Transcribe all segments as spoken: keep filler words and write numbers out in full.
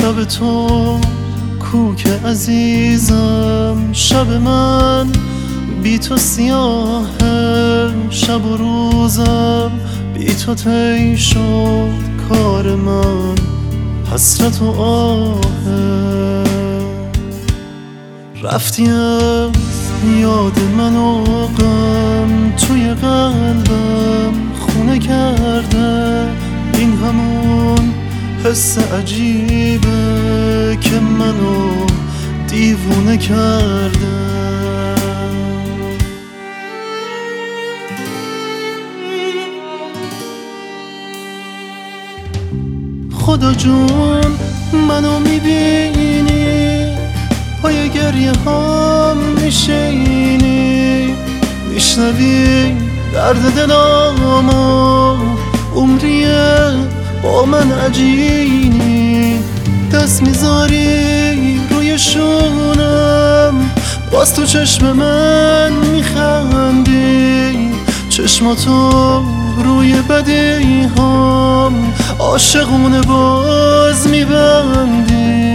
شب تو کوک عزیزم، شب من بی تو سیاهه، شب و روزم بی تو طی شد کار من، حسرت و آهه. رفتی از یاد من و غم توی قلبم خونه کرده، این همون حس عجیبه که منو دیوونه کرده. خدا جون منو میبینی، پای گریه هم میشینی، میشنوی درد دلامو، عمریه با من عجینی، دست میذاری روی شونم، باز تو چشم من میخندی، چشماتو روی بدی هم عاشقونه باز میبندی.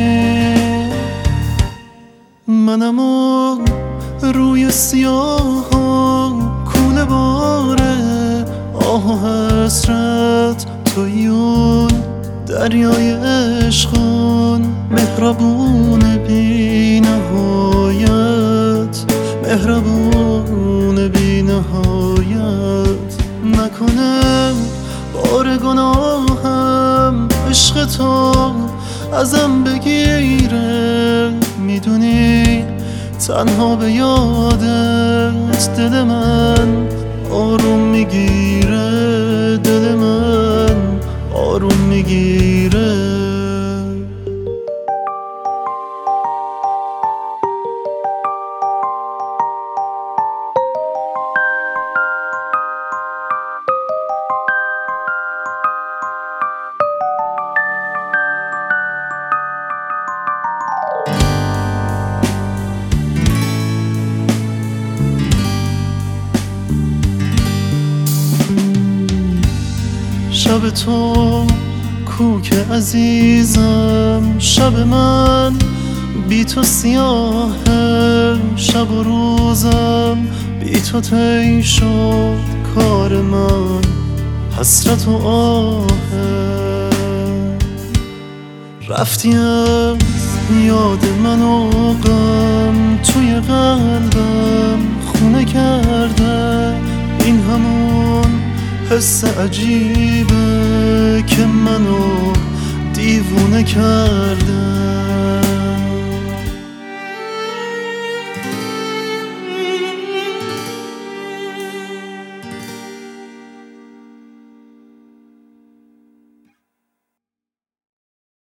منمو روی سیاه کوله باره آه و حسرت، تویون دریای عشقون، مهربون بی نهایت، مهربون بی نهایت. نکنه بار گناهم عشق تو ازم بگیره، میدونی تنها به یادت دل من آروم میگیره، دل من آروم میگیره. شب تو کوک عزیزم، شب من بی تو سیاهه، شب و روزم بی تو طی شد کار من، حسرت و آهه. رفتی از یاد من و غم توی قلبم خونه کرده، این همون حس عجیبه که منو دیوونه کرده.